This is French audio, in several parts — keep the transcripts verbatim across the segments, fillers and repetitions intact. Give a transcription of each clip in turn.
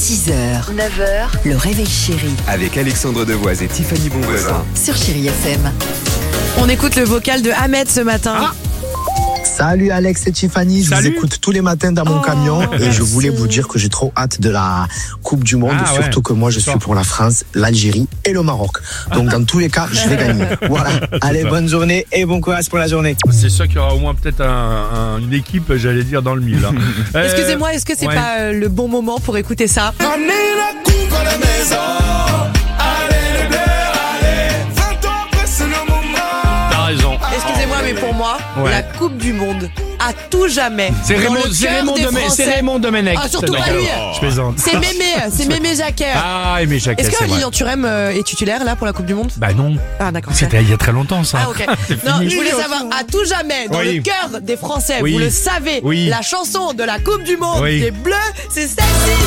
six heures, neuf heures, le réveil chéri Avec Alexandre Devoise et Tiffany Bonvoisin. sur Chéri F M. On écoute le vocal de Ahmed ce matin. Ah. Salut Alex et Tiffany, je Salut. vous écoute tous les matins dans mon Oh, camion et merci. je voulais vous dire que j'ai trop hâte de la Coupe du Monde, Ah, surtout ouais. que moi je suis pour la France, l'Algérie et le Maroc. Donc dans tous les cas, je vais gagner. Voilà. Allez, bonne journée et bon courage pour la journée. C'est sûr qu'il y aura au moins peut-être un, un- une équipe, j'allais dire, dans le mille. hein. Euh, Excusez-moi, est-ce que c'est ouais. pas euh, le bon moment pour écouter ça? Ramenez la coupe à la maison. Allez les bleus, allez. vingt ans après, c'est le moment. T'as raison. Excusez-moi, mais pour moi, Ouais. la Coupe du Monde, à tout jamais. C'est dans Raymond, le c'est cœur Raymond, des Domenech. Français. C'est Raymond Domenech. Ah, surtout Non, pas lui. Je plaisante. C'est Mémé, c'est Mémé Jacquet. Ah, Aimé Jacquet, Est-ce c'est que vrai. Lilian Thuram euh, est titulaire là pour la Coupe du Monde? Bah non. Ah d'accord. C'était il y a très longtemps, ça. Ah ok. C'est Non, fini. je voulais savoir, à tout jamais, dans Oui. le cœur des Français, Oui. vous le savez, Oui. la chanson de la Coupe du Monde Oui. des Bleus, c'est celle-ci.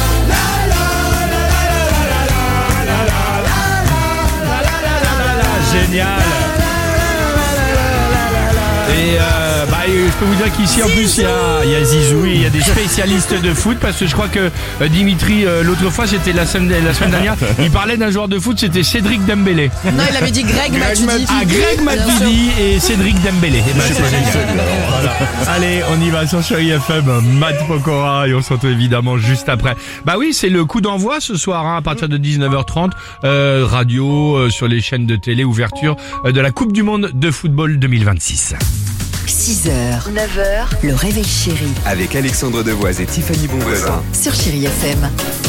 Génial. Et euh, bah, je peux vous dire qu'ici en plus il y a, il y a Zizou et il y a des spécialistes de foot parce que je crois que euh, Dimitri euh, l'autre fois c'était la semaine, la semaine dernière il parlait d'un joueur de foot, c'était Cédric Dembélé. Non, il avait dit Greg Matuidi. Ah, Greg Bien sûr. Matuidi et Cédric Dembélé. Eh ben, c'est génial. Voilà. Allez, on y va sur Chéri F M, Matt Pokora et on se retrouve évidemment juste après. Bah oui, c'est le coup d'envoi ce soir hein, à partir de dix-neuf heures trente, euh, radio euh, sur les chaînes de télé, ouverture euh, de la Coupe du Monde de football deux mille vingt-six. six heures, neuf heures, le réveil chéri Avec Alexandre Devoise et Tiffany Bonvoisin. sur Chéri F M.